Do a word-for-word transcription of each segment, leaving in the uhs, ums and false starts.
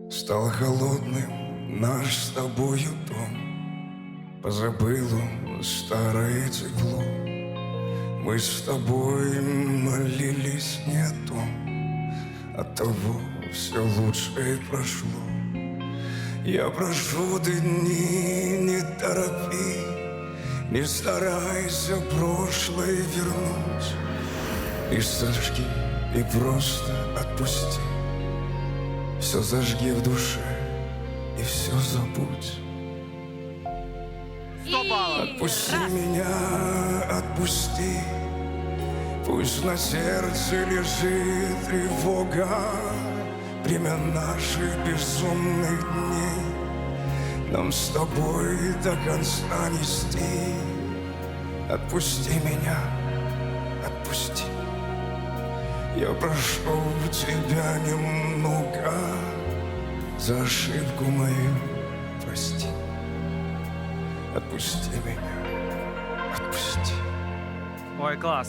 Стал холодным наш с тобою дом, позабыл он старое тепло. Мы с тобой молились не о том, оттого все лучшее прошло. Я прошу, ты дни не торопи, не старайся прошлое вернуть. И сожги, и просто отпусти. Все зажги в душе и все забудь. Отпусти раз. меня, отпусти. Пусть на сердце лежит тревога, время наших безумных дней нам с тобой до конца нести. Отпусти меня, отпусти. Я прошу тебя немного, за ошибку мою прости. Отпусти меня, отпусти. Ой, класс.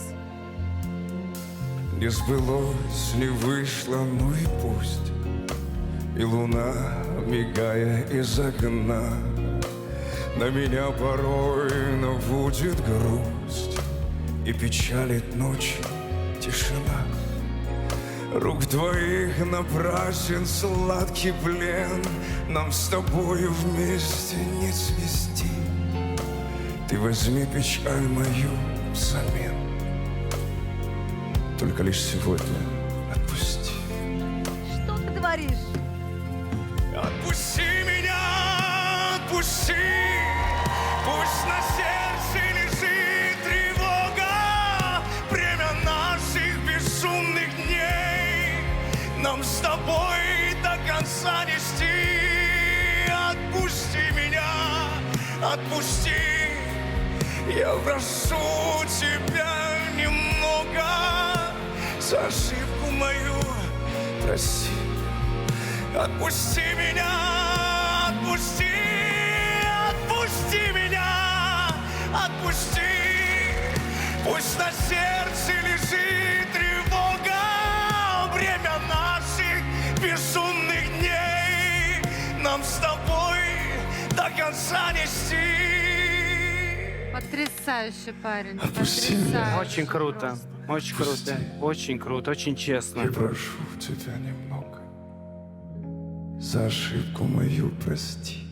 Не сбылось, не вышло, ну и пусть. И луна, мигая из окна, на меня порой наводит грусть. И печалит ночь тишина. Рук твоих напрасен сладкий плен, нам с тобою вместе не цвести. Ты возьми печаль мою взамен, только лишь сегодня отпусти. Что ты говоришь? Отпусти меня, отпусти. Пусть на сердце лежит тревога, время наших безумных дней нам с тобой до конца нести. Отпусти меня, отпусти. Я прошу тебя немного, за ошибку мою прости. Отпусти меня, отпусти, отпусти меня, отпусти. Пусть на сердце лежит тревога, время наших безумных дней нам с тобой до конца нести. Потрясающий парень. Отпусти Потрясающий. меня. Очень круто. Очень Отпусти. круто. Очень круто. Очень честно. Я прошу тебя немного, за ошибку мою прости.